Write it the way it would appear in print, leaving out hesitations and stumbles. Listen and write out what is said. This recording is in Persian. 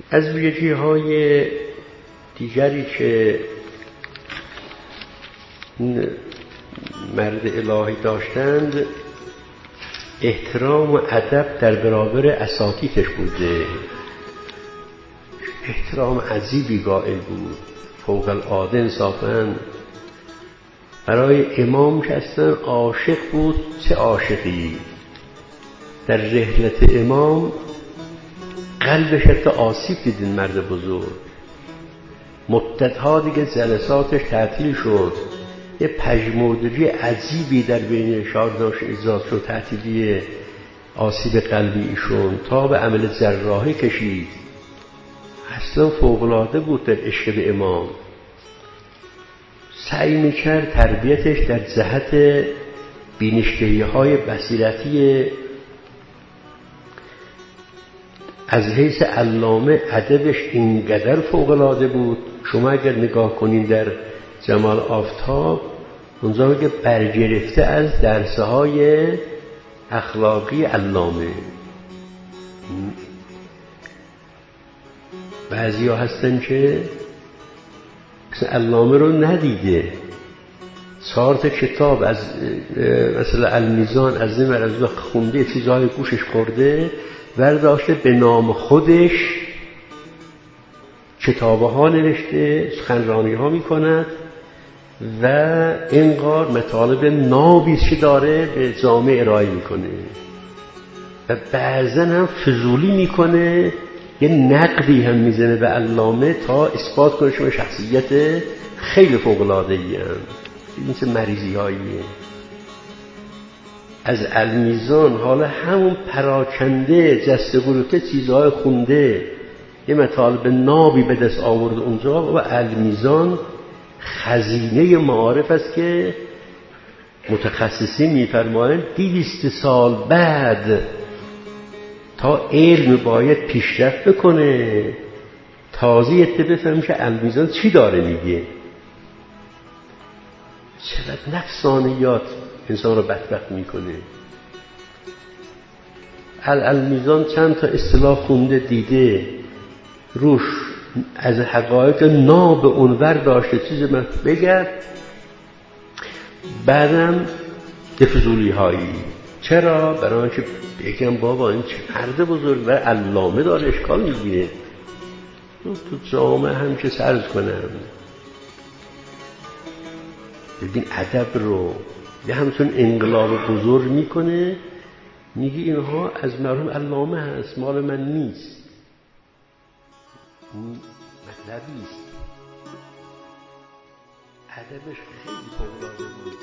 از ویژگی‌های دیگری که مرد الهی داشتند احترام و ادب در برابر اساتیدش بوده. احترام عجیبی قائل بود، فوق العاده انصافاً. برای امام که اصلا عاشق بود. چه عاشقی! در رحلت امام قلبش حتی آسیب دید. این مرد بزرگ مدتها دیگه جلساتش تعطیل شد. یه پژمردگی عجیبی در بین شاگرداش ایجاد شد، تعطیلی آسیب قلبی ایشون تا به عمل جراحی کشید. اصلا فوق‌العاده بود در عشق به امام. سعی میکرد تربیتش در جهت بینشگری‌های بصیرتی. از حیث علامه ادبش اینقدر فوق‌العاده بود. شما اگر نگاه کنین در جمال آفتاب اونجا میگه برگرفته از درس‌های اخلاقی علامه. بعضی ها هستن که علامه رو ندیده، 4 تا کتاب از مثلا المیزان از این مرز خونده، چیزهای گوشش خورده، برداشته به نام خودش کتاب‌ها نوشته، سخنرانی‌ها می‌کند و اینقدر مطالب نابی که داره به جامعه ارائه می‌کنه و بعضا هم فضولی می‌کنه، یه نقدی هم میزنه به علامه تا اثبات کنه شما شخصیت خیلی فوق‌العاده‌ای هم. این چه مریضی‌هاییه. از المیزان حالا همون پراکنده جسته گروته چیزهای خونده، یه مطالب نابی به دست آورد اونجا و المیزان خزینه معارف است که متخصصین می‌فرمایند 200 سال بعد تا علم باید پیشرفت بکنه تازه بفهمیم که المیزان چی داره میگه. چقدر نفسانیات انسان رو بدبخت میکنه. المیزان چند تا اصطلاح خونده، دیده، روش از حقایق ناب اونور داشته چیز من بگرد، بعدم فضولی هایی. چرا؟ برای اینکه بگم بابا این چه مرد بزرگ و علامه داره اشکال میگیره، تو جامعه هم که سرز کنم. ببین ادب رو یه همچون انقلاب بزرگ میکنه، میگه اینها از مرحوم علامه هست، مال من نیست. این مطلبی است. ادبش خیلی فوق‌العاده بود.